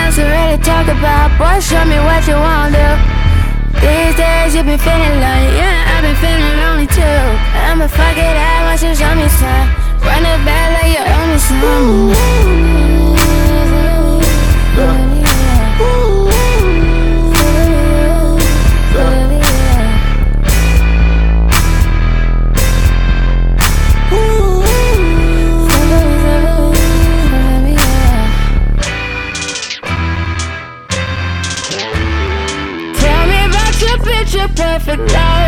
else to really talk about. Boy, show me what you wanna do. These days you been feeling lonely, yeah, I've been feeling lonely too. I'ma fuck it out once you show me some. Run it back like you owe me some. Tell me about your picture perfect life.